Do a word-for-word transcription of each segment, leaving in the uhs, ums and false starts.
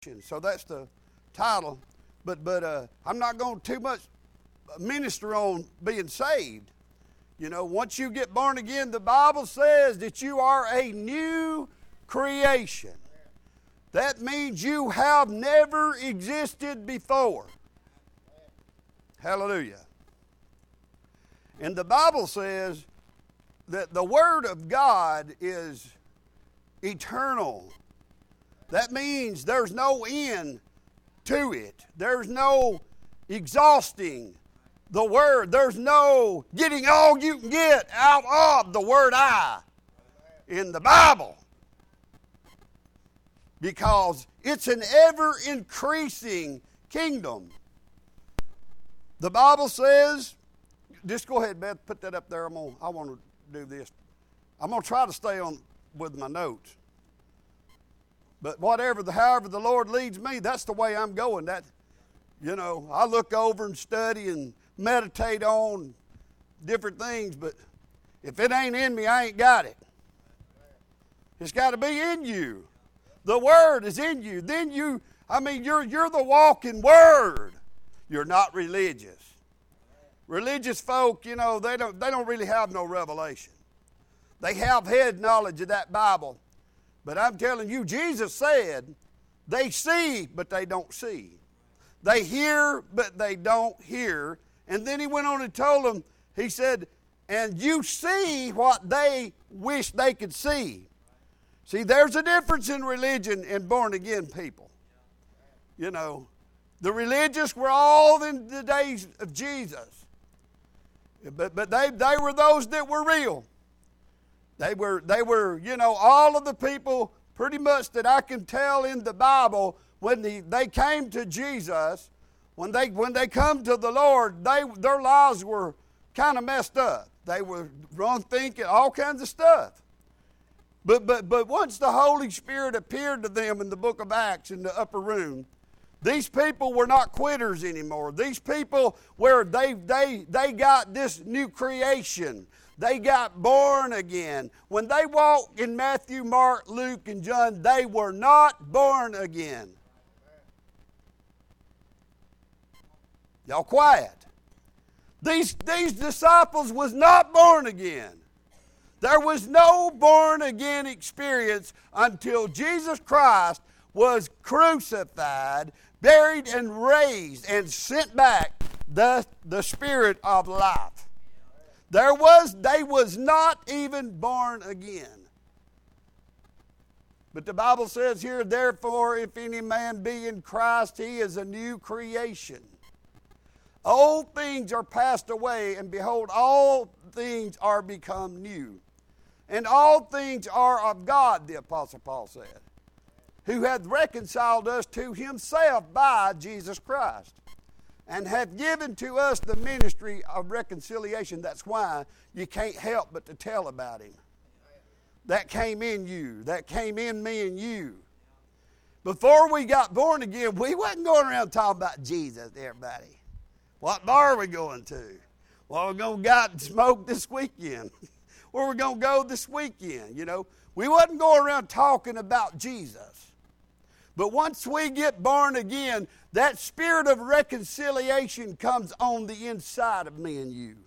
So that's the title. But but uh, I'm not going to too much minister on being saved. You know, once you get born again, the Bible says that you are a new creation. That means you have never existed before. Hallelujah. And the Bible says that the Word of God is eternal. That means there's no end to it. There's no exhausting the Word. There's no getting all you can get out of the word I in the Bible. Because it's an ever-increasing kingdom. The Bible says, just go ahead, Beth, put that up there. I'm gonna, I want to do this. I'm going to try to stay on with my notes. But whatever, the, however the Lord leads me, that's the way I'm going. That, you know, I look over and study and meditate on different things, but if it ain't in me, I ain't got it. It's got to be in you. The Word is in you. Then you, I mean, you're you're the walking Word. You're not religious. Religious folk, you know, they don't they don't really have no revelation. They have head knowledge of that Bible. But I'm telling you, Jesus said, they see, but they don't see. They hear, but they don't hear. And then he went on and told them, he said, and you see what they wish they could see. See, there's a difference in religion and born-again people. You know, the religious were all in the days of Jesus. But, but they, they were those that were real. They were, they were, you know, all of the people pretty much that I can tell in the Bible when the, they came to Jesus, when they when they come to the Lord, they their lives were kind of messed up. They were wrong thinking, all kinds of stuff. But but but once the Holy Spirit appeared to them in the book of Acts in the upper room, these people were not quitters anymore. These people where they they they got this new creation. They got born again. When they walked in Matthew, Mark, Luke, and John, they were not born again. Y'all quiet. These, these disciples was not born again. There was no born again experience until Jesus Christ was crucified, buried, and raised, and sent back the, the Spirit of life. There was, they was not even born again. But the Bible says here, therefore, if any man be in Christ, he is a new creation. Old things are passed away, and behold, all things are become new. And all things are of God, the Apostle Paul said, who hath reconciled us to himself by Jesus Christ, and hath given to us the ministry of reconciliation. That's why you can't help but to tell about him. That came in you. That came in me and you. Before we got born again, we wasn't going around talking about Jesus to everybody. What bar are we going to? Well, we're going to go out and smoke this weekend. Where we're going to go this weekend, you know. We wasn't going around talking about Jesus. But once we get born again, that spirit of reconciliation comes on the inside of me and you.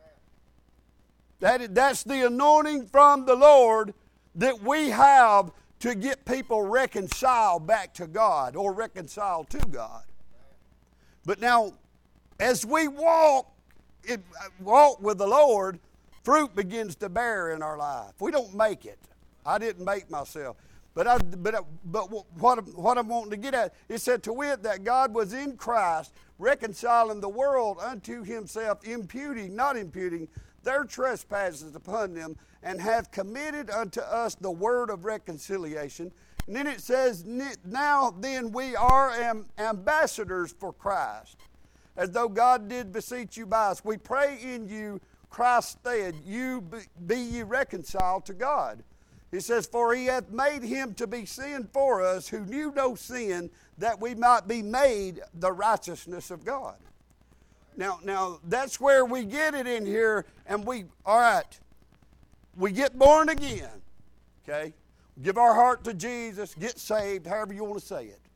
That, that's the anointing from the Lord that we have to get people reconciled back to God or reconciled to God. But now, as we walk, it, walk with the Lord, fruit begins to bear in our life. We don't make it. I didn't make myself. But I, but I, but what what I'm wanting to get at, it said to wit that God was in Christ reconciling the world unto himself, imputing, not imputing, their trespasses upon them, and hath committed unto us the word of reconciliation. And then it says, now then we are am, ambassadors for Christ, as though God did beseech you by us. We pray in you, Christ's stead, you be, be ye reconciled to God. It says, for he hath made him to be sin for us who knew no sin, that we might be made the righteousness of God. Now, now that's where we get it in here, and we, all right, we get born again, okay? Give our heart to Jesus, get saved, however you want to say it.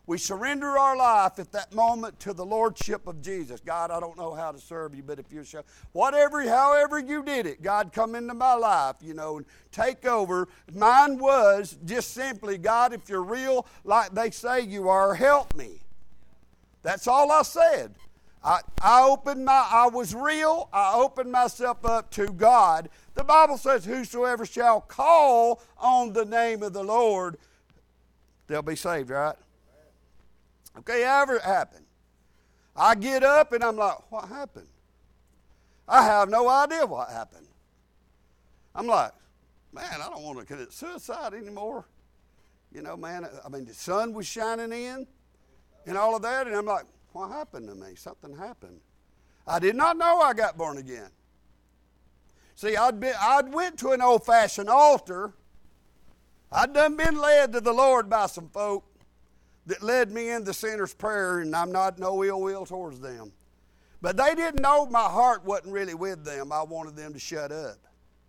We surrender our life at that moment to the Lordship of Jesus. God, I don't know how to serve you, but if you show, whatever, however you did it, God, come into my life, you know, and take over. Mine was just simply, God, if you're real like they say you are, help me. That's all I said. I, I opened my, I was real. I opened myself up to God. The Bible says, whosoever shall call on the name of the Lord, they'll be saved, right? Okay, however it happened. I get up and I'm like, what happened? I have no idea what happened. I'm like, man, I don't want to commit suicide anymore. You know, man, I mean, the sun was shining in and all of that, and I'm like, what happened to me? Something happened. I did not know I got born again. See, I'd been, I'd went to an old-fashioned altar. I'd done been led to the Lord by some folk that led me in the sinner's prayer, and I'm not no ill will towards them. But they didn't know my heart wasn't really with them. I wanted them to shut up.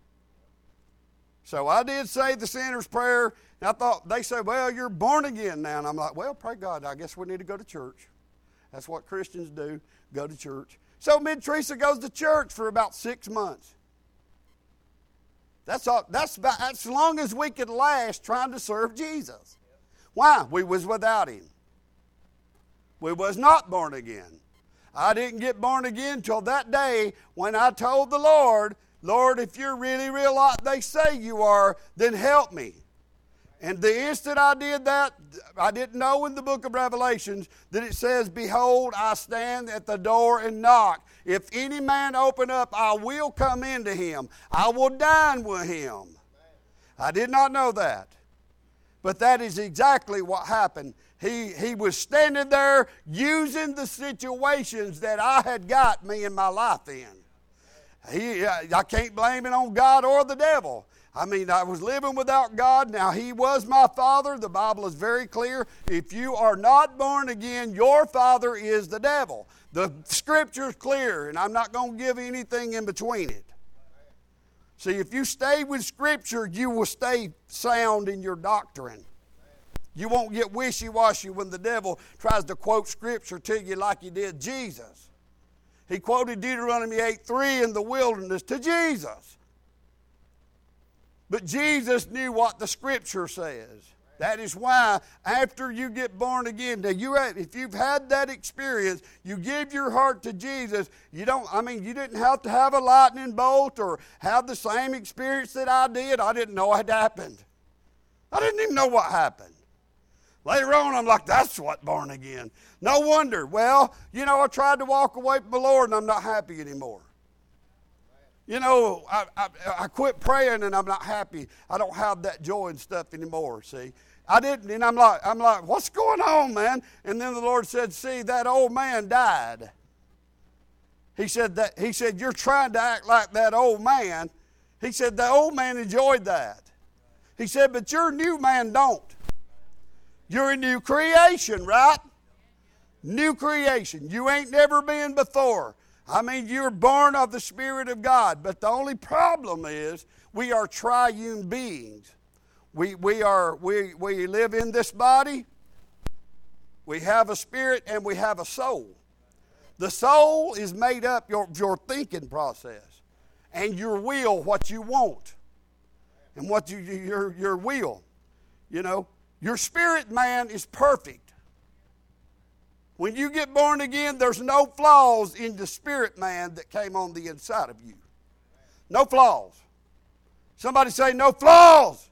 So I did say the sinner's prayer, and I thought, they said, well, you're born again now. And I'm like, well, pray God, I guess we need to go to church. That's what Christians do, go to church. So Mid Teresa goes to church for about six months. That's all, that's about as long as we could last trying to serve Jesus. Why? We was without Him. We was not born again. I didn't get born again till that day when I told the Lord, Lord, if you're really real like they say you are, then help me. And the instant I did that, I didn't know in the book of Revelations that it says, behold, I stand at the door and knock. If any man open up, I will come into him. I will dine with him. I did not know that. But that is exactly what happened. He, he was standing there using the situations that I had got me in my life in. He, I can't blame it on God or the devil. I mean, I was living without God. Now, He was my father. The Bible is very clear. If you are not born again, your father is the devil. The Scripture is clear, and I'm not going to give anything in between it. See, if you stay with Scripture, you will stay sound in your doctrine. You won't get wishy-washy when the devil tries to quote Scripture to you like he did Jesus. He quoted Deuteronomy eight three in the wilderness to Jesus. But Jesus knew what the Scripture says. That is why after you get born again, now you if you've had that experience, you give your heart to Jesus, you don't, I mean, you didn't have to have a lightning bolt or have the same experience that I did. I didn't know it happened. I didn't even know what happened. Later on, I'm like, that's what born again. No wonder. Well, you know, I tried to walk away from the Lord and I'm not happy anymore. You know, I, I, I quit praying and I'm not happy. I don't have that joy and stuff anymore, see. I didn't, and I'm like, I'm like, what's going on, man? And then the Lord said, see, that old man died. He said, that, he said, you're trying to act like that old man. He said, the old man enjoyed that. He said, but your new man don't. You're a new creation, right? New creation. You ain't never been before. I mean, you're born of the Spirit of God. But the only problem is we are triune beings. We, we, are, we, we live in this body. We have a spirit and we have a soul. The soul is made up your, your thinking process and your will, what you want and what you, your, your will. You know, your spirit man is perfect. When you get born again, there's no flaws in the spirit man that came on the inside of you. No flaws. Somebody say, no flaws.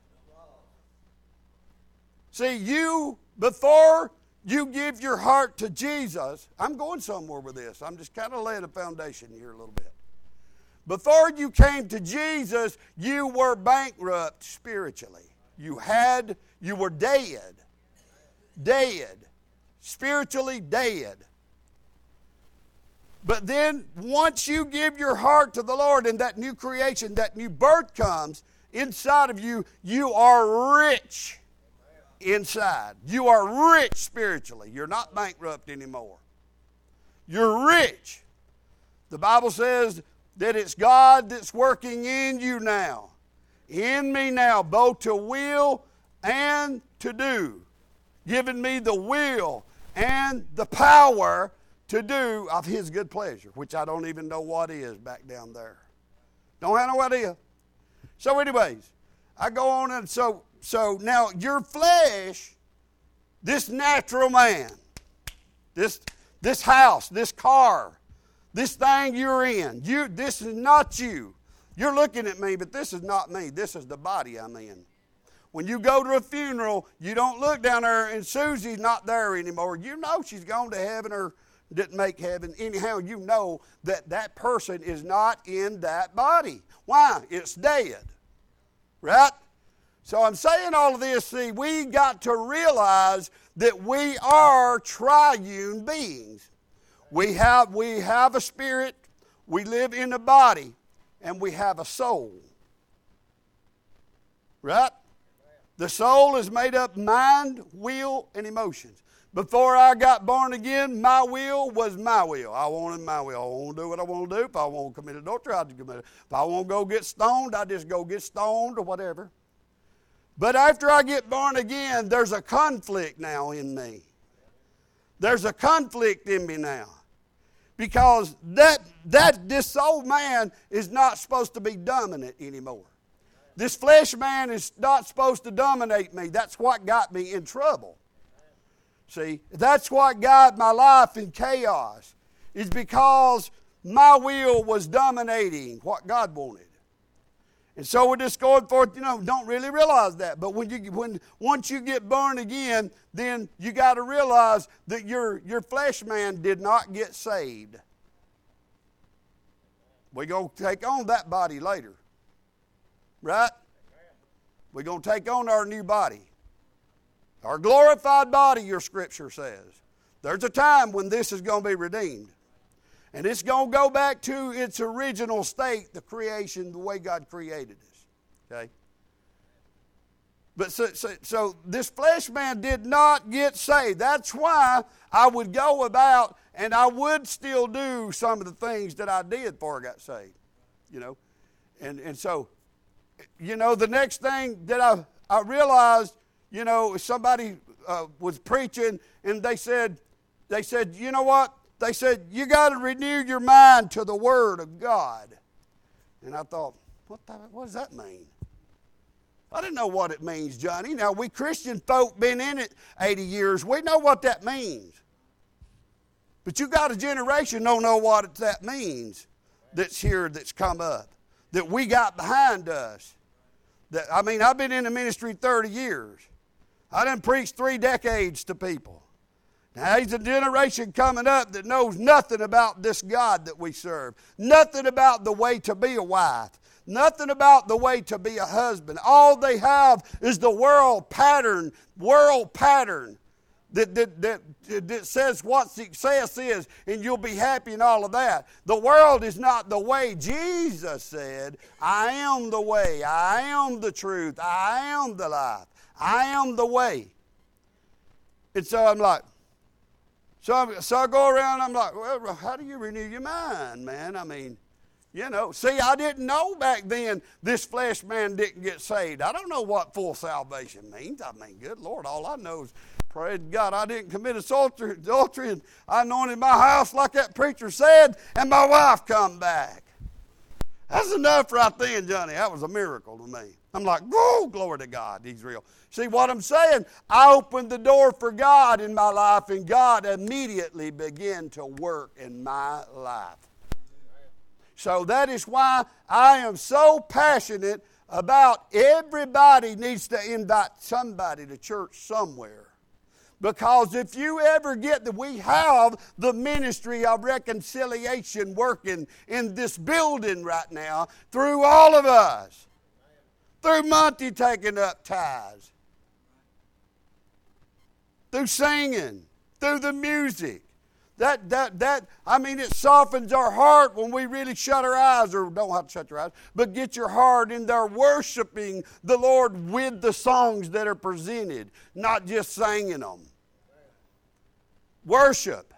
See, you, before you give your heart to Jesus, I'm going somewhere with this. I'm just kind of laying a foundation here a little bit. Before you came to Jesus, you were bankrupt spiritually. You had, you were dead. Dead. Spiritually dead. But then once you give your heart to the Lord and that new creation, that new birth comes inside of you, you are rich inside. You are rich spiritually. You're not bankrupt anymore. You're rich. The Bible says that it's God that's working in you now. In me now, both to will and to do. given me the will and the power to do of his good pleasure, which I don't even know what is back down there. Don't have no idea. So anyways, I go on and so, so now your flesh, this natural man, this, this house, this car, this thing you're in, you, this is not you. You're looking at me, but this is not me. This is the body I'm in. When you go to a funeral, you don't look down there and Susie's not there anymore. You know she's gone to heaven or didn't make heaven. Anyhow, you know that that person is not in that body. Why? It's dead. Right? So I'm saying all of this, see, we got to realize that we are triune beings. We have, we have a spirit, we live in a body, and we have a soul. Right? The soul is made up mind, will, and emotions. Before I got born again, my will was my will. I wanted my will. I want to do what I want to do. If I want to commit adultery, I just commit it. If I want to go get stoned, I just go get stoned or whatever. But after I get born again, there's a conflict now in me. There's a conflict in me now. Because that, that this old man is not supposed to be dominant anymore. This flesh man is not supposed to dominate me. That's what got me in trouble. See, that's what got my life in chaos. Is because my will was dominating what God wanted. And so we're just going forth, you know, don't really realize that. But when you when once you get born again, then you got to realize that your, your flesh man did not get saved. We're going to take on that body later. Right? We're going to take on our new body. Our glorified body, your scripture says. There's a time when this is going to be redeemed. And it's going to go back to its original state, the creation, the way God created us. Okay? But so, so, so this flesh man did not get saved. That's why I would go about and I would still do some of the things that I did before I got saved. You know? And, and so... You know, the next thing that I, I realized, you know, somebody uh, was preaching and they said, they said, you know what? They said, you got to renew your mind to the Word of God. And I thought, what, the, what does that mean? I didn't know what it means, Johnny. Now, we Christian folk been in it eighty years. We know what that means. But you got a generation don't know what that means that's here, that's come up. That we got behind us. That I mean, I've been in the ministry thirty years. I done preached three decades to people. Now, there's a generation coming up that knows nothing about this God that we serve. Nothing about the way to be a wife. Nothing about the way to be a husband. All they have is the world pattern, world pattern. That, that, that, that says what success is and you'll be happy and all of that. The world is not the way. Jesus said, I am the way, I am the truth, I am the life, I am the way. And so I'm like, so, I'm, so I go around, I'm like, well, how do you renew your mind, man? I mean, you know, see, I didn't know back then this flesh man didn't get saved. I don't know what full salvation means. I mean, good Lord, all I know is, praise God, I didn't commit adultery, and I anointed my house like that preacher said, and my wife come back. That's enough right then, Johnny. That was a miracle to me. I'm like, whoa, glory to God, he's real. See what I'm saying? I opened the door for God in my life, and God immediately began to work in my life. So that is why I am so passionate about everybody needs to invite somebody to church somewhere. Because if you ever get that we have the ministry of reconciliation working in this building right now through all of us. Through Monty taking up tithes. Through singing. Through the music. That, that, that, I mean, it softens our heart when we really shut our eyes, or don't have to shut your eyes, but get your heart in there worshiping the Lord with the songs that are presented, not just singing them. Worship.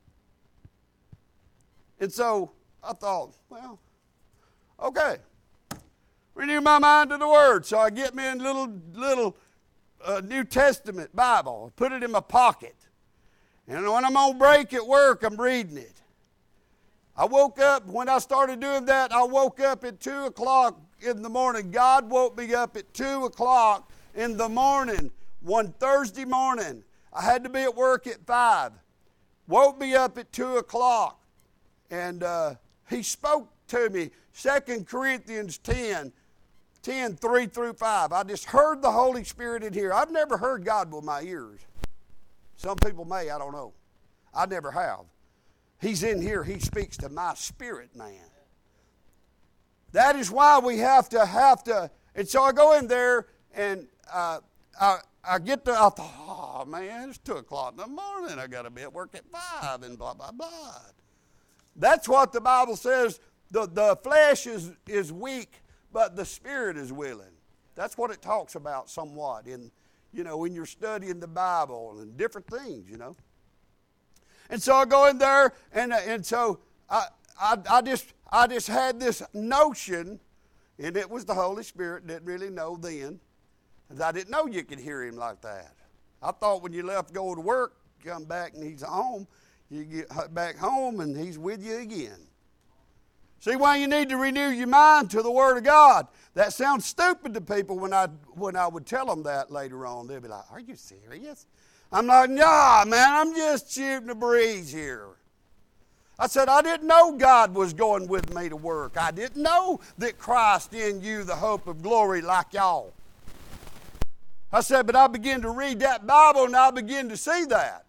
And so I thought, well, okay. Renew my mind to the Word. So I get me a little, little a New Testament Bible, put it in my pocket. And when I'm on break at work, I'm reading it. I woke up, when I started doing that, I woke up at two o'clock in the morning. God woke me up at two o'clock in the morning, one Thursday morning. I had to be at work at five. Woke me up at two o'clock. And uh, he spoke to me, Second Corinthians ten, ten, three through five. I just heard the Holy Spirit in here. I've never heard God with my ears. Some people may, I don't know. I never have. He's in here. He speaks to my spirit, man. That is why we have to, have to. And so I go in there and uh, I, I get to, I thought, oh man, it's two o'clock in the morning. I got to be at work at five and blah, blah, blah. That's what the Bible says. The, the flesh is, is weak, but the spirit is willing. That's what it talks about somewhat in, you know, when you're studying the Bible and different things, you know. And so I go in there, and and so I I, I just I just had this notion, and it was the Holy Spirit. Didn't really know then, because I didn't know you could hear Him like that. I thought when you left, go to work, come back, and He's home. You get back home, and He's with you again. See why you need to renew your mind to the Word of God. That sounds stupid to people when I when I would tell them that later on. They'd be like, "Are you serious?" I'm like, "Nah, man, I'm just shooting a breeze here." I said, I didn't know God was going with me to work. I didn't know that Christ in you, the hope of glory, like y'all. I said, but I began to read that Bible and I began to see that.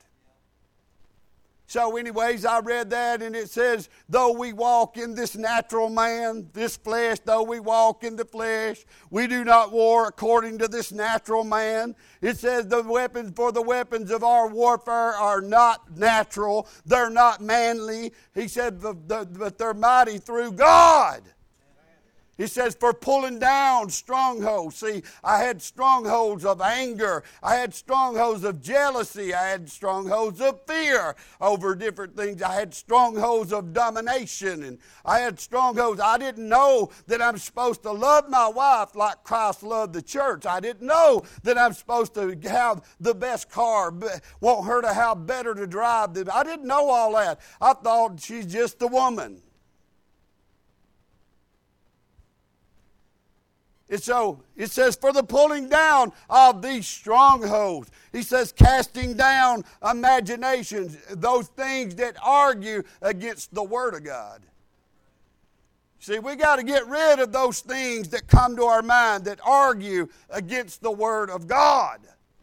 So anyways, I read that and it says, though we walk in this natural man, this flesh, though we walk in the flesh, we do not war according to this natural man. It says the weapons for the weapons of our warfare are not natural. They're not manly. He said, the, the, but they're mighty through God. He says, for pulling down strongholds. See, I had strongholds of anger. I had strongholds of jealousy. I had strongholds of fear over different things. I had strongholds of domination. And I had strongholds. I didn't know that I'm supposed to love my wife like Christ loved the church. I didn't know that I'm supposed to have the best car, want her to have better to drive. I didn't know all that. I thought she's just a woman. And so it says, for the pulling down of these strongholds. He says, casting down imaginations, those things that argue against the Word of God. See, we got to get rid of those things that come to our mind that argue against the Word of God.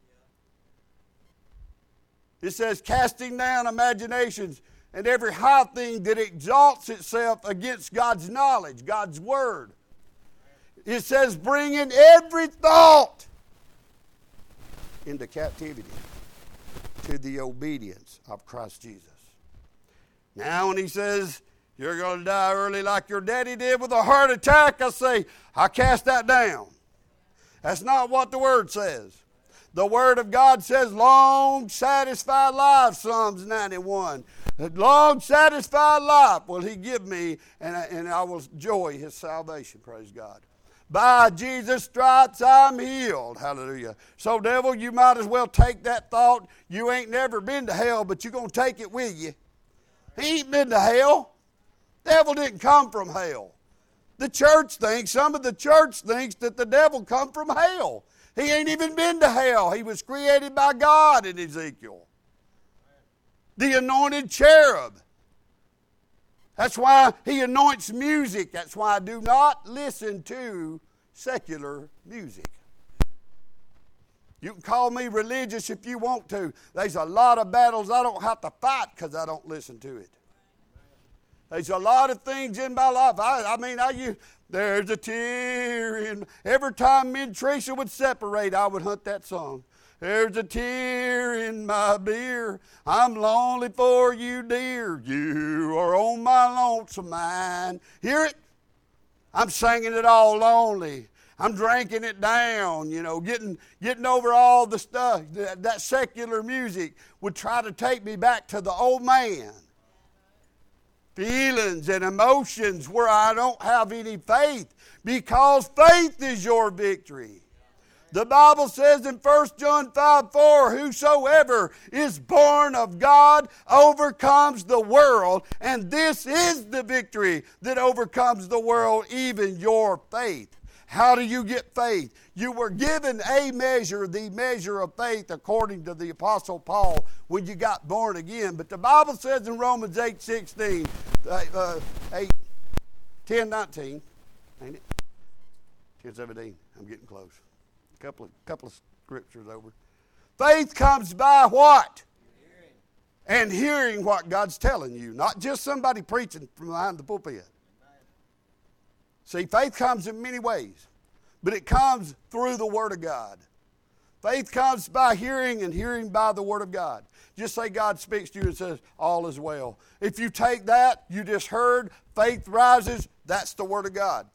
It says, casting down imaginations and every high thing that exalts itself against God's knowledge, God's Word. It says, bringing every thought into captivity to the obedience of Christ Jesus. Now when he says, you're going to die early like your daddy did with a heart attack, I say, I cast that down. That's not what the Word says. The Word of God says, long satisfied life, Psalms ninety-one. Long satisfied life will He give me, and I, and I will enjoy His salvation, praise God. By Jesus' stripes I'm healed. Hallelujah. So, devil, you might as well take that thought. You ain't never been to hell, but you're going to take it with you. He ain't been to hell. Devil didn't come from hell. The church thinks, some of the church thinks that the devil come from hell. He ain't even been to hell. He was created by God in Ezekiel. The anointed cherub. That's why he anoints music. That's why I do not listen to secular music. You can call me religious if you want to. There's a lot of battles I don't have to fight because I don't listen to it. There's a lot of things in my life. I, I mean, I use, there's a tear in. Every time me and Teresa would separate, I would hunt that song. There's a tear in my beer. I'm lonely for you, dear. You are on my lonesome mind. Hear it? I'm singing it all lonely. I'm drinking it down, you know, getting getting over all the stuff. That, that secular music would try to take me back to the old man. Feelings and emotions where I don't have any faith, because faith is your victory. The Bible says in First John five four, whosoever is born of God overcomes the world, and this is the victory that overcomes the world, even your faith. How do you get faith? You were given a measure, the measure of faith, according to the Apostle Paul, when you got born again. But the Bible says in Romans eight sixteen, uh, uh, eight, ten nineteen, ain't it? ten seventeen, I'm getting close. A couple of, couple of scriptures over. Faith comes by what? Hearing. And hearing what God's telling you, not just somebody preaching from behind the pulpit. See, faith comes in many ways, but it comes through the Word of God. Faith comes by hearing, and hearing by the Word of God. Just say God speaks to you and says, all is well. If you take that, you just heard, faith rises, that's the Word of God.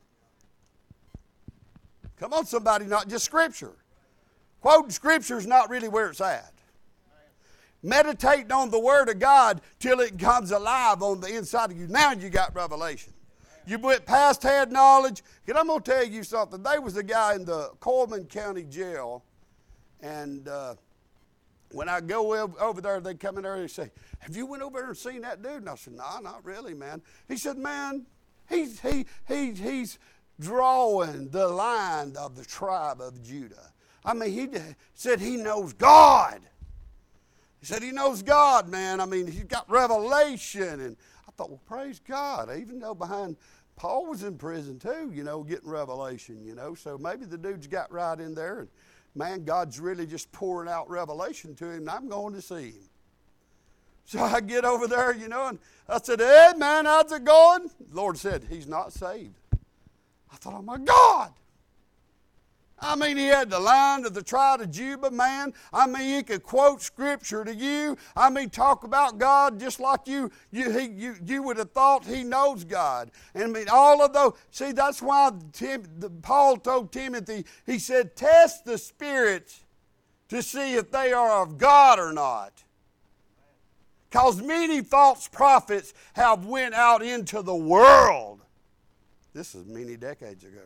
Come on, somebody, not just Scripture. Quoting Scripture is not really where it's at. Meditating on the Word of God till it comes alive on the inside of you. Now you got revelation. You went past head knowledge. And I'm going to tell you something. There was a guy in the Coleman County Jail, and uh, when I go over there, they come in there and they say, have you went over there and seen that dude? And I said, no, not really, man. He said, man, he's, he, he, he's drawing the line of the tribe of Judah. I mean, he said he knows God. He said he knows God, man. I mean, he's got revelation. And I thought, well, praise God. Even though behind Paul was in prison too, you know, getting revelation, you know. So maybe the dude's got right in there. And, man, God's really just pouring out revelation to him, and I'm going to see him. So I get over there, you know, and I said, hey, man, how's it going? The Lord said, he's not saved. I thought, oh, my God. I mean, he had the line of the tribe of Judah, man. I mean, he could quote Scripture to you. I mean, talk about God just like you you he, you, you would have thought he knows God. And I mean, all of those. See, that's why Tim, the, Paul told Timothy, he said, test the spirits to see if they are of God or not. Because many false prophets have went out into the world. This is many decades ago.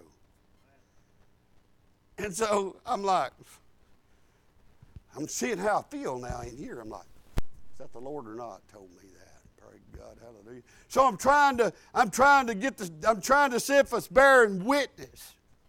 And so I'm like, I'm seeing how I feel now in here. I'm like, is that the Lord or not told me that? Praise God, hallelujah. So I'm trying to, I'm trying to get this, I'm trying to see if it's bearing witness.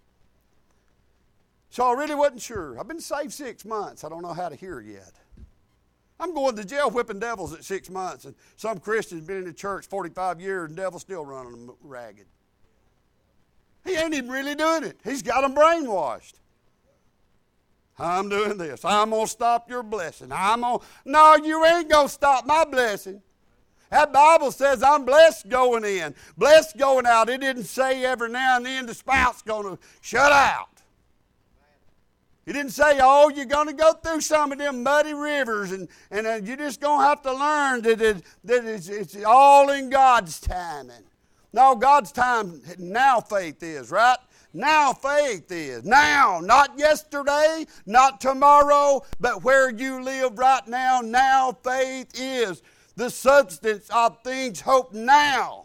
So I really wasn't sure. I've been saved six months. I don't know how to hear yet. I'm going to jail whipping devils at six months, and some Christians been in the church forty-five years, and the devil's still running them ragged. He ain't even really doing it. He's got them brainwashed. I'm doing this. I'm going to stop your blessing. I'm going to... No, you ain't going to stop my blessing. That Bible says I'm blessed going in, blessed going out. It didn't say every now and then the spout's going to shut out. It didn't say, oh, you're going to go through some of them muddy rivers, and, and uh, you're just going to have to learn that, it, that it's, it's all in God's timing. No, God's time, now faith is, right? Now faith is. Now, not yesterday, not tomorrow, but where you live right now, now faith is. The substance of things hoped now.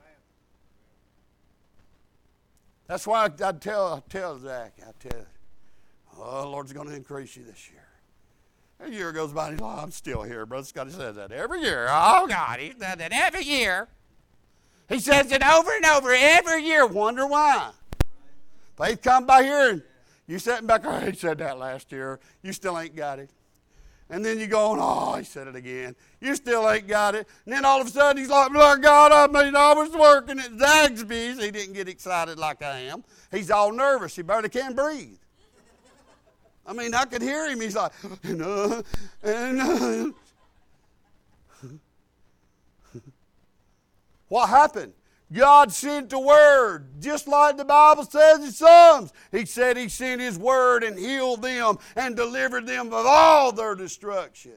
That's why I tell, I tell Zach, I tell oh, the Lord's going to increase you this year. A year goes by, and he's like, oh, I'm still here. Brother Scotty says that every year. Oh, God, he says that every year. He says it over and over every year. Wonder why. Faith come by hearing. You sitting back there, oh, he said that last year. You still ain't got it. And then you go, oh, he said it again. You still ain't got it. And then all of a sudden he's like, Lord God, I mean, I was working at Zaxby's. He didn't get excited like I am. He's all nervous. He barely can breathe. I mean, I could hear him. He's like, and, uh, and, uh. What happened? God sent the word, just like the Bible says in Psalms. He said he sent his word and healed them and delivered them of all their destruction.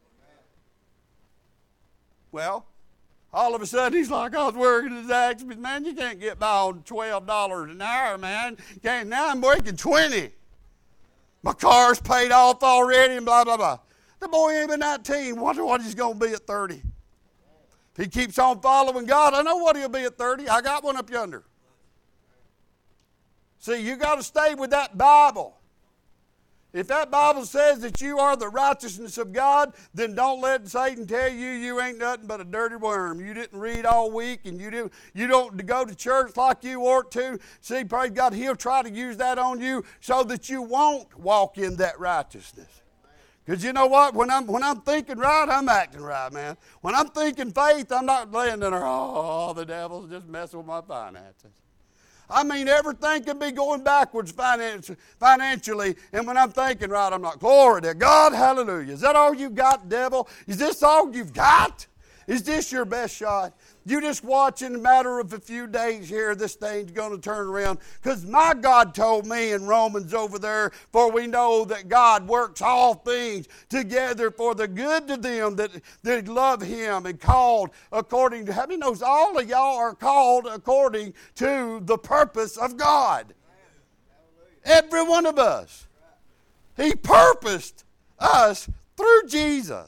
Well, all of a sudden he's like, I was working at Zaxby's. Man, you can't get by on twelve dollars an hour, man. You can't. Now I'm working twenty. My car's paid off already and blah, blah, blah. The boy ain't been nineteen. Wonder what he's going to be at thirty. If he keeps on following God, I know what he'll be at thirty. I got one up yonder. See, you got to stay with that Bible. If that Bible says that you are the righteousness of God, then don't let Satan tell you you ain't nothing but a dirty worm. You didn't read all week and you, do, you don't go to church like you ought to. See, praise God, he'll try to use that on you so that you won't walk in that righteousness. Because you know what? When I'm, when I'm thinking right, I'm acting right, man. When I'm thinking faith, I'm not laying there, oh, the devil's just messing with my finances. I mean, everything can be going backwards financially, and when I'm thinking right, I'm like, glory to God, hallelujah. Is that all you got, devil? Is this all you've got? Is this your best shot? You just watch in a matter of a few days here, this thing's going to turn around. Because my God told me in Romans over there, for we know that God works all things together for the good to them that, that love Him and called according to, how many knows all of y'all are called according to the purpose of God? Every one of us. He purposed us through Jesus.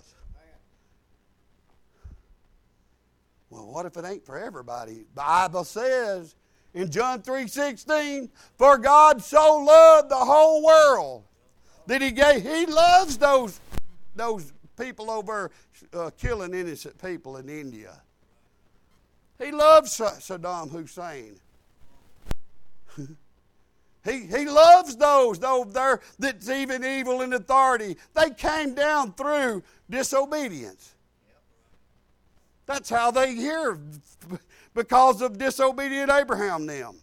Well, what if it ain't for everybody? The Bible says in John three sixteen, for God so loved the whole world that he gave, he loves those, those people over uh, killing innocent people in India. He loves Saddam Hussein. he, he loves those, those there that's even evil in authority. They came down through disobedience. That's how they hear, because of disobedient Abraham them.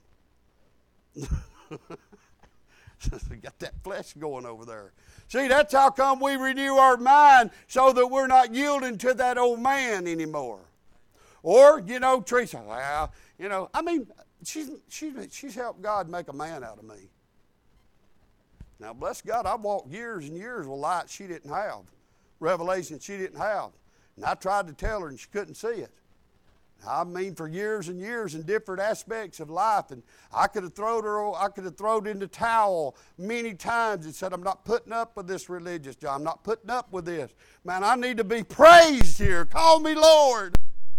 Got that flesh going over there. See, that's how come we renew our mind, so that we're not yielding to that old man anymore. Or, you know, Teresa, well, you know, I mean, she's, she's, she's helped God make a man out of me. Now, bless God, I walked years and years with light she didn't have, revelation she didn't have. And I tried to tell her and she couldn't see it. I mean, for years and years in different aspects of life, and I could have thrown her, I could have thrown in the towel many times and said, I'm not putting up with this religious job. I'm not putting up with this. Man, I need to be praised here. Call me Lord.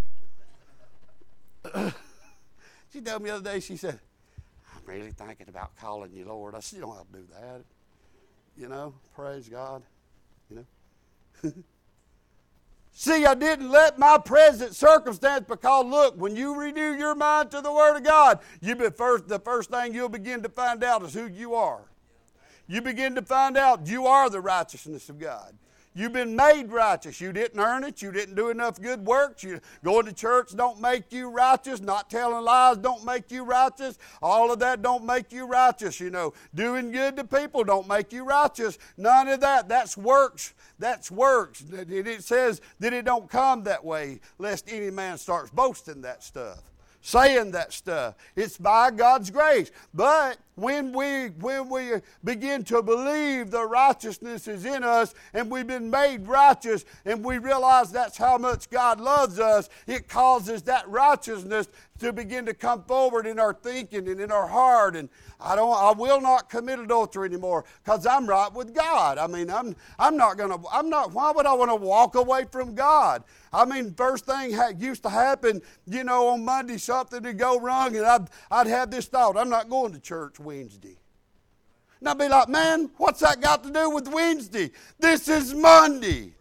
She told me the other day, she said, I'm really thinking about calling you Lord. I said, you don't have to do that. You know, praise God. You know. See, I didn't let my present circumstance, because look, when you renew your mind to the Word of God, you be first, the first thing you'll begin to find out is who you are. You begin to find out you are the righteousness of God. You've been made righteous. You didn't earn it. You didn't do enough good works. You, going to church don't make you righteous. Not telling lies don't make you righteous. All of that don't make you righteous, you know. Doing good to people don't make you righteous. None of that. That's works. That's works. It says that it don't come that way, lest any man starts boasting that stuff, saying that stuff. It's by God's grace. But when we when we begin to believe the righteousness is in us, and we've been made righteous, and we realize that's how much God loves us, it causes that righteousness to begin to come forward in our thinking and in our heart. And I don't I will not commit adultery anymore, because I'm right with God. I mean, I'm I'm not gonna I'm not why would I want to walk away from God? I mean, first thing ha- used to happen, you know, on Monday something would go wrong, and I'd I'd have this thought, I'm not going to church Wednesday. And I'd be like, man, what's that got to do with Wednesday? This is Monday.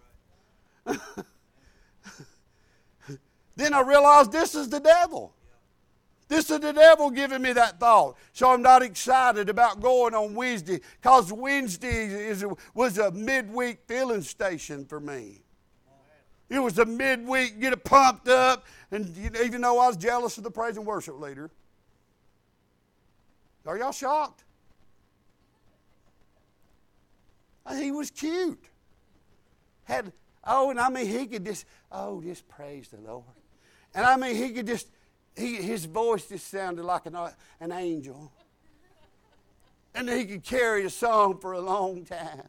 Then I realized this is the devil. This is the devil giving me that thought. So I'm not excited about going on Wednesday, because Wednesday is, was a midweek filling station for me. It was a midweek, get it pumped up, and even though I was jealous of the praise and worship leader. Are y'all shocked? He was cute. Had, oh, and I mean, he could just, oh, just praise the Lord. And I mean, he could just, he, his voice just sounded like an, an angel. And he could carry a song for a long time.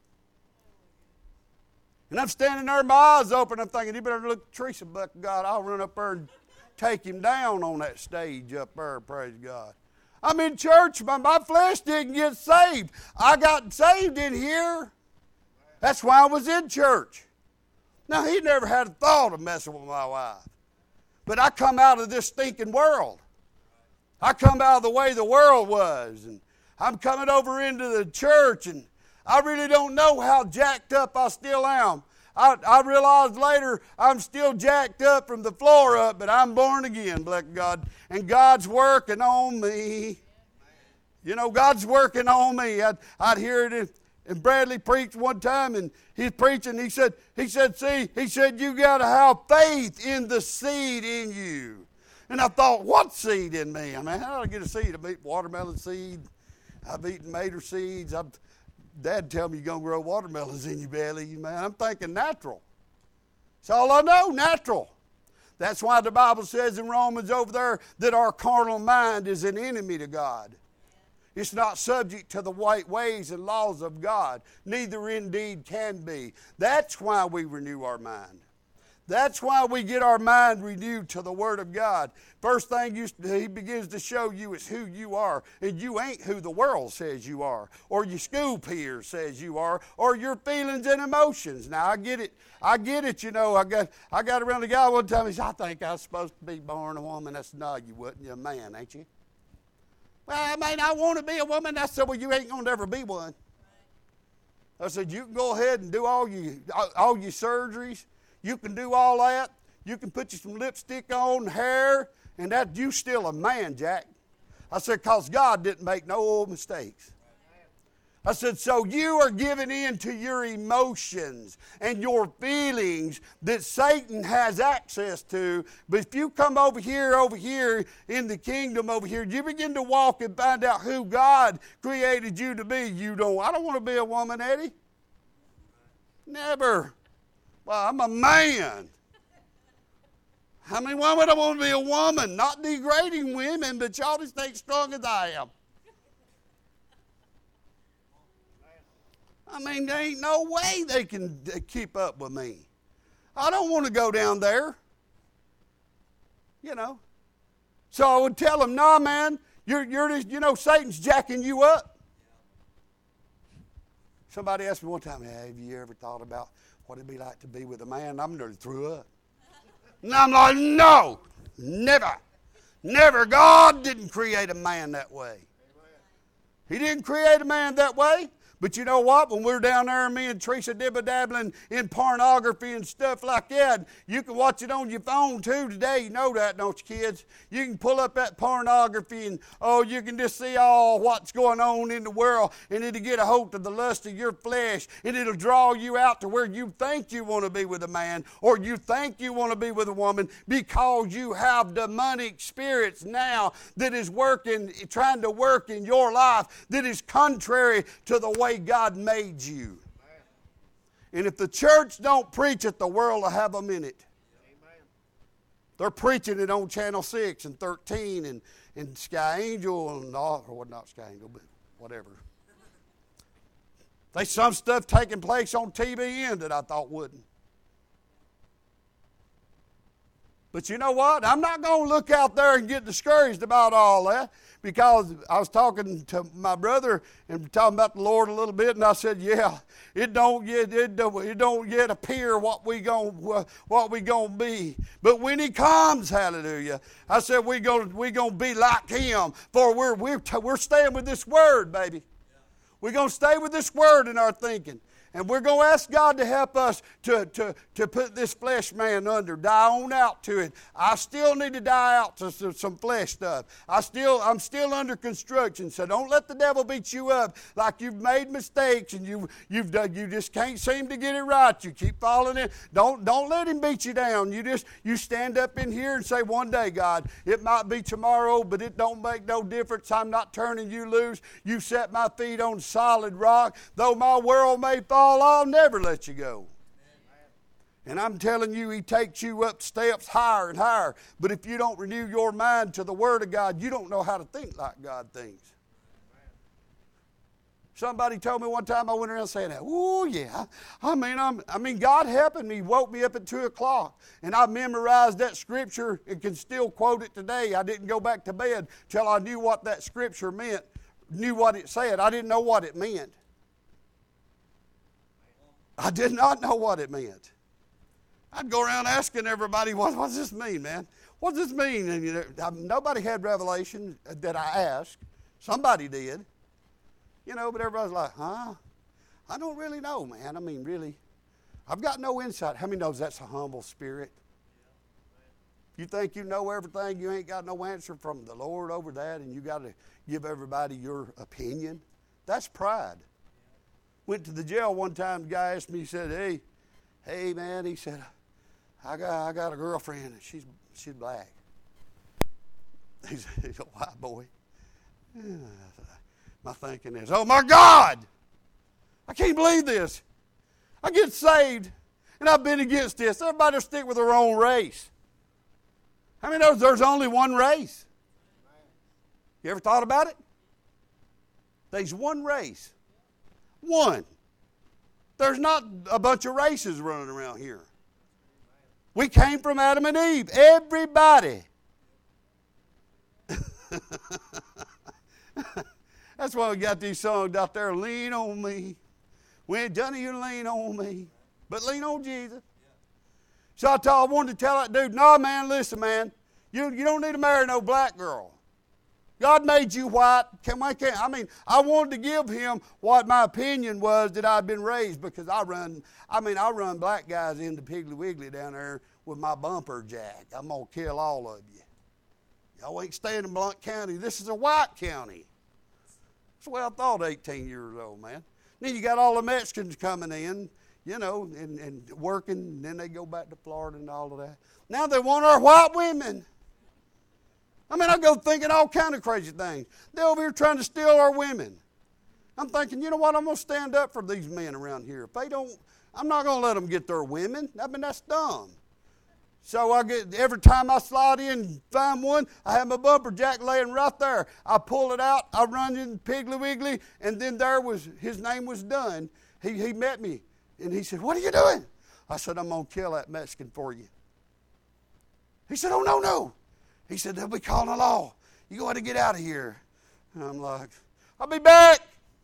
And I'm standing there, my eyes open, I'm thinking, you better look at Teresa, but God, I'll run up there and take him down on that stage up there, praise God. I'm in church, but my flesh didn't get saved. I got saved in here. That's why I was in church. Now, he never had a thought of messing with my wife. But I come out of this stinking world. I come out of the way the world was. And I'm coming over into the church, and I really don't know how jacked up I still am. I, I realized later I'm still jacked up from the floor up, but I'm born again, bless God. And God's working on me. You know, God's working on me. I'd, I'd hear it in, and Bradley preached one time, and he's preaching. He said, he said, see, he said, you got to have faith in the seed in you. And I thought, what seed in me? I mean, how do I get a seed? I've eaten watermelon seed. I've eaten mater seeds. I've, Dad tell me you're going to grow watermelons in your belly. Man, I'm thinking natural. That's all I know, natural. That's why the Bible says in Romans over there that our carnal mind is an enemy to God. It's not subject to the ways and laws of God. Neither indeed can be. That's why we renew our mind. That's why we get our mind renewed to the Word of God. First thing you, He begins to show you is who you are. And you ain't who the world says you are, or your school peers says you are, or your feelings and emotions. Now, I get it. I get it, you know. I got I got around a guy one time. He said, I think I was supposed to be born a woman. I said, no, you wouldn't. You're a man, ain't you? Well, I mean, I want to be a woman. I said, well, you ain't going to ever be one. I said, you can go ahead and do all your, all your surgeries. You can do all that. You can put you some lipstick on, hair, and that you still a man, Jack. I said, because God didn't make no mistakes. I said, so you are giving in to your emotions and your feelings that Satan has access to. But if you come over here, over here in the kingdom over here, you begin to walk and find out who God created you to be. You don't, I don't want to be a woman, Eddie. Never. Well, I'm a man. How many women I want to be a woman? Not degrading women, but y'all just ain't strong as I am. I mean, there ain't no way they can keep up with me. I don't want to go down there. You know. So I would tell them, nah, man, you're, you're just, you know, Satan's jacking you up. Somebody asked me one time, hey, have you ever thought about what it'd be like to be with a man? I'm nearly threw up. And I'm like, no, never, never. God didn't create a man that way. He didn't create a man that way. But you know what? When we're down there, me and Teresa dibba-dabbling in pornography and stuff like that, you can watch it on your phone too today. You know that, don't you, kids? You can pull up that pornography and, oh, you can just see all what's going on in the world, and it'll get a hold of the lust of your flesh, and it'll draw you out to where you think you want to be with a man, or you think you want to be with a woman, because you have demonic spirits now that is working, trying to work in your life that is contrary to the way God made you. Amen. And if the church don't preach it, the world will have them in it. Amen. They're preaching it on Channel six and thirteen and, and Sky Angel and all, or not Sky Angel, but whatever. There's some stuff taking place on T V N that I thought wouldn't. But you know what? I'm not going to look out there and get discouraged about all that, because I was talking to my brother and talking about the Lord a little bit, and I said, "Yeah, it don't yet it don't, it don't yet appear what we going what we going to be, but when He comes, hallelujah!" I said, "We going we going to be like Him, for we're we're we're staying with this Word, baby. We're going to stay with this Word in our thinking." And we're going to ask God to help us to, to, to put this flesh man under, die on out to it. I still need to die out to some, some flesh stuff. I still, I'm still under construction, so don't let the devil beat you up like you've made mistakes and you, you've done, you just can't seem to get it right. You keep falling in. Don't, don't let him beat you down. You just you stand up in here and say, one day, God, it might be tomorrow, but it don't make no difference. I'm not turning you loose. You set my feet on solid rock. Though my world may fall, I'll never let you go. And I'm telling you, He takes you up steps higher and higher. But if you don't renew your mind to the Word of God, you don't know how to think like God thinks. Somebody told me one time, I went around saying, "Oh yeah, I mean, I'm, I mean, God helping me woke me up at two o'clock, and I memorized that scripture and can still quote it today. I didn't go back to bed till I knew what that scripture meant, knew what it said. I didn't know what it meant. I did not know what it meant. I'd go around asking everybody, what, what does this mean, man? What does this mean?" And you know, nobody had revelation that I asked. Somebody did. You know, but everybody's like, huh? I don't really know, man. I mean, really. I've got no insight. How many knows that's a humble spirit? You think you know everything, you ain't got no answer from the Lord over that, and you got to give everybody your opinion? That's pride. Went to the jail one time, the guy asked me, he said, hey, hey, man, he said, I got I got a girlfriend, and she's, she's black. He's, he's a white boy. My thinking is, oh, my God, I can't believe this. I get saved, and I've been against this. Everybody stick with their own race. How many knows there's only one race? You ever thought about it? There's one race. One. There's not a bunch of races running around here. We came from Adam and Eve. Everybody. That's why we got these songs out there, lean on me. When Johnny, you lean on me. But lean on Jesus. So I, told, I wanted to tell that dude, no, man, listen, man. You, you don't need to marry no black girl. God made you white. Can, I, can, I mean, I wanted to give him what my opinion was that I'd been raised, because I run, I mean, I run black guys into Piggly Wiggly down there with my bumper jack. I'm going to kill all of you. Y'all ain't staying in Blount County. This is a white county. That's the way I thought eighteen years old, man. Then you got all the Mexicans coming in, you know, and, and working, and then they go back to Florida and all of that. Now they want our white women. I mean, I go thinking all kind of crazy things. They're over here trying to steal our women. I'm thinking, you know what, I'm going to stand up for these men around here. If they don't, I'm not going to let them get their women. I mean, that's dumb. So I get every time I slide in and find one, I have my bumper jack laying right there. I pull it out, I run in Piggly Wiggly, and then there was, his name was Dunn. He, he met me, and he said, what are you doing? I said, I'm going to kill that Mexican for you. He said, oh, no, no. He said, they'll be calling the law. You go ahead and get out of here. And I'm like, I'll be back.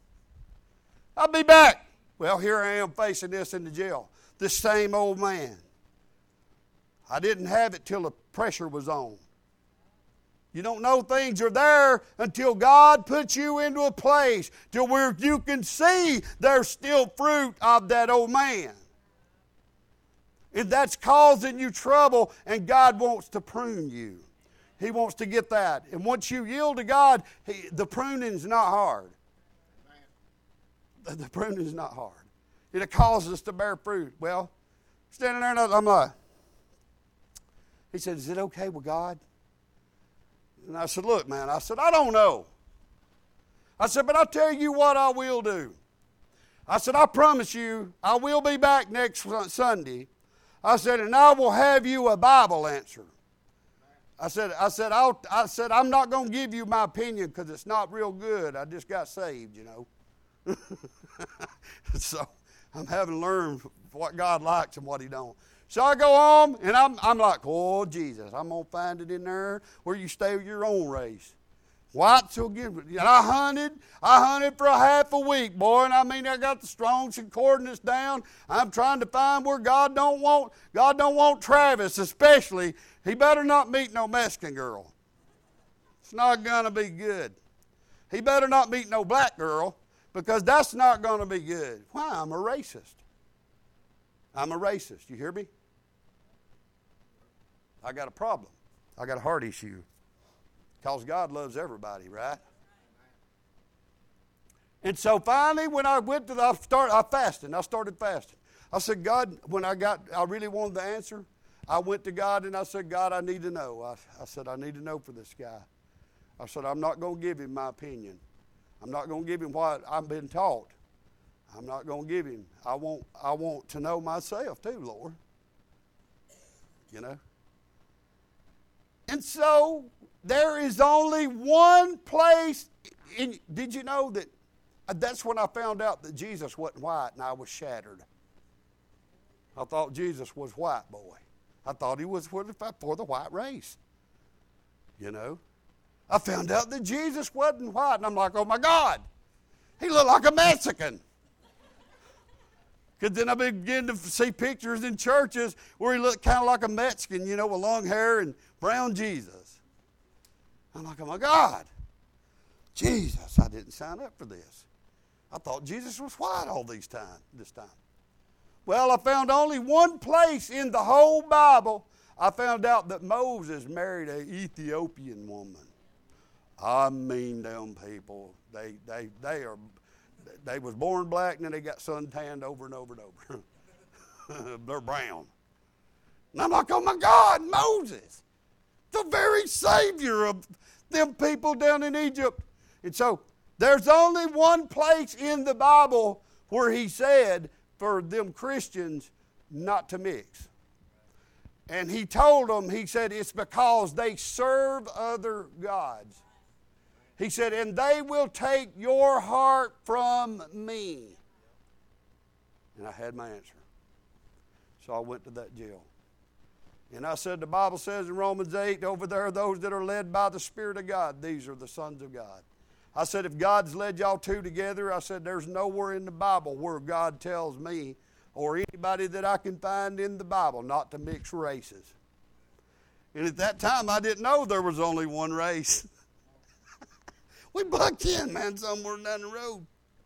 I'll be back. Well, here I am facing this in the jail. The same old man. I didn't have it till the pressure was on. You don't know things are there until God puts you into a place to where you can see there's still fruit of that old man. And that's causing you trouble, and God wants to prune you. He wants to get that. And once you yield to God, he, the pruning is not hard. The, the pruning is not hard. It causes us to bear fruit. Well, standing there, and I'm like, he said, is it okay with God? And I said, look, man, I said, I don't know. I said, but I'll tell you what I will do. I said, I promise you, I will be back next Sunday. I said, and I will have you a Bible answer. I said, I said, I'll, I said, I'm not going to give you my opinion because it's not real good. I just got saved, you know. So I'm having to learn what God likes and what he don't. So I go home, and I'm, I'm like, oh, Jesus, I'm going to find it in there where you stay with your own race. Whites will give it. And I hunted. I hunted for a half a week, boy, and I mean, I got the Strong's Concordance down. I'm trying to find where God don't want, God don't want Travis especially. He better not meet no Mexican girl. It's not going to be good. He better not meet no black girl, because that's not going to be good. Why? I'm a racist. I'm a racist. You hear me? I got a problem. I got a heart issue. Because God loves everybody, right? And so finally, when I went to the, I started, I fasted. I started fasting. I said, God, when I got, I really wanted the answer. I went to God and I said, God, I need to know. I, I said, I need to know for this guy. I said, I'm not going to give him my opinion. I'm not going to give him what I've been taught. I'm not going to give him. I want, I want to know myself too, Lord. You know? And so there is only one place. In, did you know that that's when I found out that Jesus wasn't white, and I was shattered. I thought Jesus was white boy. I thought he was for the, for the white race. You know? I found out that Jesus wasn't white, and I'm like, oh my God, he looked like a Mexican. Because then I began to see pictures in churches where he looked kind of like a Mexican, you know, with long hair and brown Jesus. I'm like, oh my God, Jesus, I didn't sign up for this. I thought Jesus was white all these time, this time. Well, I found only one place in the whole Bible I found out that Moses married an Ethiopian woman. I mean, them people, they they they are, they was born black and then they got suntanned over and over and over. They're brown. And I'm like, oh my God, Moses, the very savior of them people down in Egypt. And so there's only one place in the Bible where he said for them Christians not to mix. And he told them, he said, it's because they serve other gods. He said, and they will take your heart from me. And I had my answer. So I went to that jail. And I said, the Bible says in Romans eight, over there, those that are led by the Spirit of God, these are the sons of God. I said, if God's led y'all two together, I said, there's nowhere in the Bible where God tells me or anybody that I can find in the Bible not to mix races. And at that time, I didn't know there was only one race. We bucked in, man, somewhere down the road.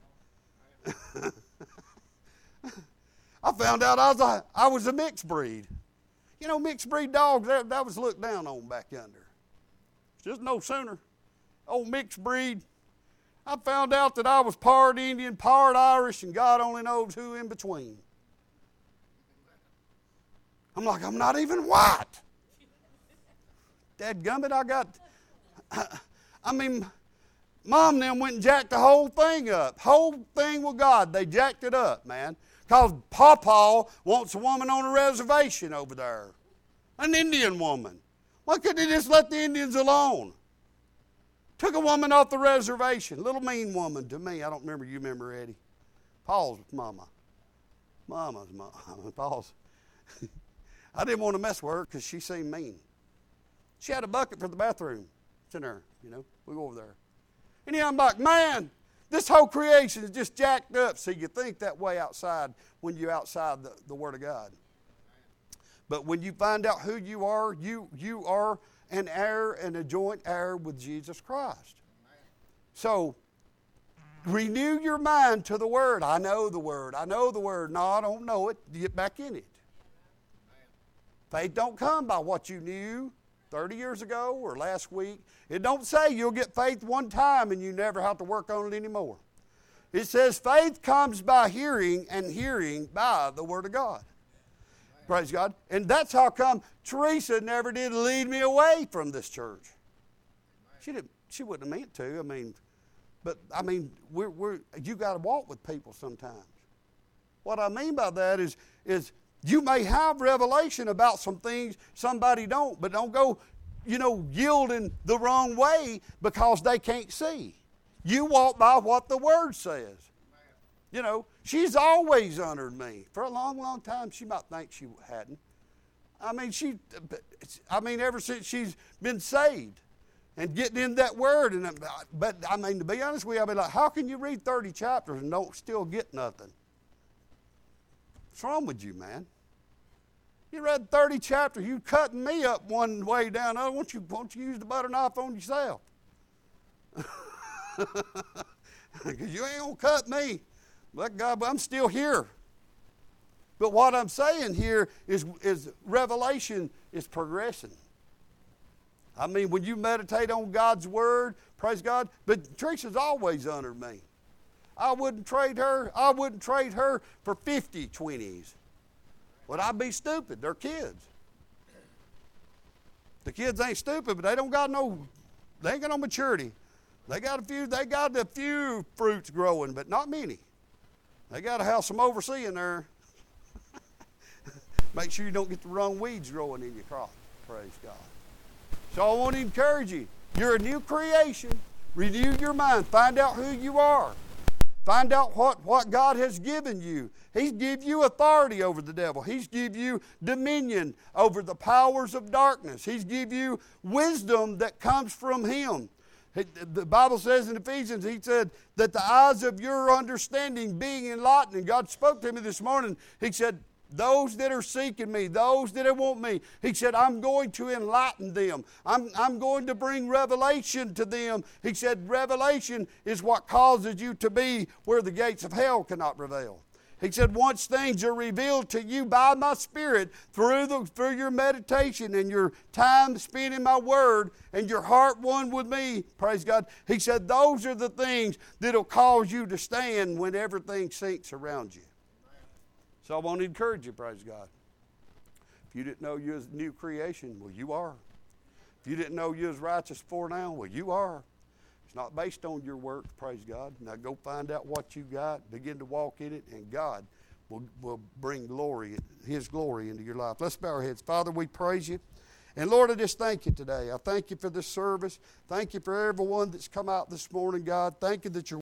I found out I was a, I was a mixed breed. You know, mixed breed dogs, that, that was looked down on back yonder. Just no sooner. Old mixed breed. I found out that I was part Indian, part Irish, and God only knows who in between. I'm like, I'm not even white. Dadgummit, I got, I, I mean, Mom and them went and jacked the whole thing up. Whole thing with God, they jacked it up, man. Because Pawpaw wants a woman on a reservation over there. An Indian woman. Why couldn't they just let the Indians alone? Took a woman off the reservation. Little mean woman to me. I don't remember. You remember, Eddie? Paul's mama. Mama's mama. Paul's. I didn't want to mess with her because she seemed mean. She had a bucket for the bathroom. It's in there, you know. We go over there. And then I'm like, man, this whole creation is just jacked up. So you think that way outside when you're outside the, the Word of God. But when you find out who you are, you, you are an heir and a joint heir with Jesus Christ. So renew your mind to the Word. I know the Word. I know the Word. No, I don't know it. Get back in it. Faith don't come by what you knew thirty years ago or last week. It don't say you'll get faith one time and you never have to work on it anymore. It says faith comes by hearing and hearing by the Word of God. Praise God. And that's how come Teresa never did lead me away from this church. She didn't. She wouldn't have meant to. I mean, but I mean, we're, we're you got to walk with people sometimes. What I mean by that is is you may have revelation about some things somebody don't, but don't go, you know, yielding the wrong way because they can't see. You walk by what the Word says. You know, she's always honored me. For a long, long time, she might think she hadn't. I mean, she, I mean, ever since she's been saved and getting in that Word. And but, I mean, to be honest with you, I'll be like, how can you read thirty chapters and don't still get nothing? What's wrong with you, man? You read thirty chapters, you cutting me up one way down. Oh, won't you, won't you use the butter knife on yourself? Because you ain't going to cut me. But God, I'm still here. But what I'm saying here is, is revelation is progressing. I mean, when you meditate on God's Word, praise God. But Teresa's always honored me. I wouldn't trade her. I wouldn't trade her for fifty twenties. Would I be stupid? They're kids. The kids ain't stupid, but they don't got no, they ain't got no maturity. They got a few, they got a few fruits growing, but not many. They got to have some overseeing there. Make sure you don't get the wrong weeds growing in your crop. Praise God. So I want to encourage you. You're a new creation. Renew your mind. Find out who you are. Find out what, what God has given you. He's give you authority over the devil. He's give you dominion over the powers of darkness. He's give you wisdom that comes from Him. The Bible says in Ephesians, He said that the eyes of your understanding being enlightened. And God spoke to me this morning. He said, those that are seeking me, those that want me. He said, I'm going to enlighten them. I'm, I'm going to bring revelation to them. He said, revelation is what causes you to be where the gates of hell cannot prevail. He said, once things are revealed to you by my Spirit through, the, through your meditation and your time spent in my Word and your heart one with me, praise God, he said, those are the things that will cause you to stand when everything sinks around you. So I want to encourage you, praise God. If you didn't know you was a new creation, well, you are. If you didn't know you was righteous before now, well, you are. It's not based on your works, praise God. Now go find out what you got, begin to walk in it, and God will, will bring glory, His glory into your life. Let's bow our heads. Father, we praise you. And Lord, I just thank you today. I thank you for this service. Thank you for everyone that's come out this morning, God. Thank you that you're